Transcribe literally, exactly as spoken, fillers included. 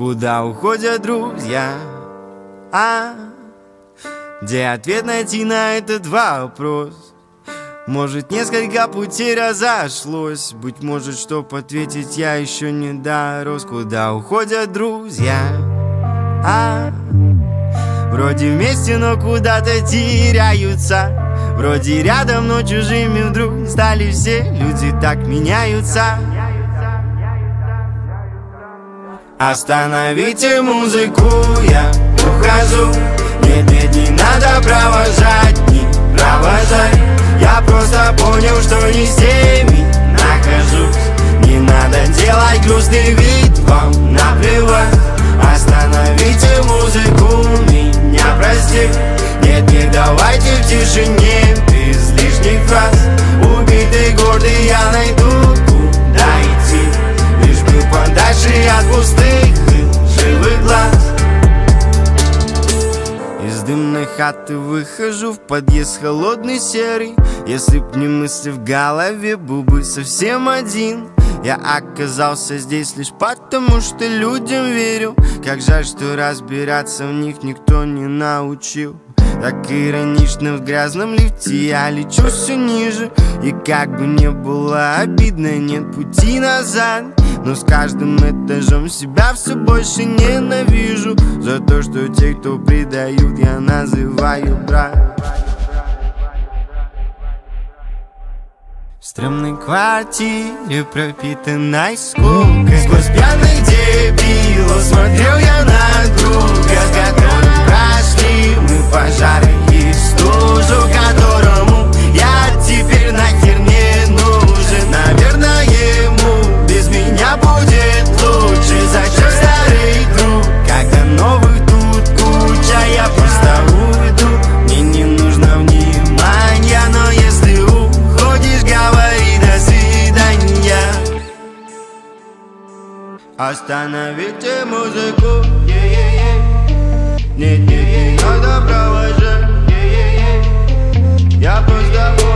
куда уходят друзья? А где ответ найти на этот вопрос? Может, несколько путей разошлось. Быть может, чтоб ответить, я еще не дорос. Куда уходят друзья? А вроде вместе, но куда-то теряются. Вроде рядом, но чужими вдруг стали все. Люди так меняются. Остановите музыку, я ухожу. Нет, нет, не надо провожать, не провожать. Я просто понял, что не с теми нахожусь. Не надо делать грустный вид, вам наплевать. Остановите музыку, меня прости. Нет, не давайте в тишине, без лишних фраз. Убитый гордый я найду, куда идти. Лишь бы подальше от пустых и живых глаз. Из дымной хаты выхожу в подъезд холодный серый. Если б не мысли в голове, был бы совсем один. Я оказался здесь лишь потому, что людям верю. Как жаль, что разбираться в них никто не научил. Так иронично в грязном лифте я лечу все ниже. И как бы не было обидно, нет пути назад. Но с каждым этажом себя все больше ненавижу. За то, что те, кто предают, я называю брат. В стрёмной квартире, пропитанной скукой, сквозь пьяных дебилов смотрел я на друга, с которым прошли мы пожары и стужу, которому я теперь нахер не нужен. Наверное, ему без меня будет лучше. Зачем старый друг, когда новых тут куча? Я просто уйду, мне не нужно внимания. Но если уходишь, говори до свидания. Остановите музыку, нет, нет, не надо провожать. Я просто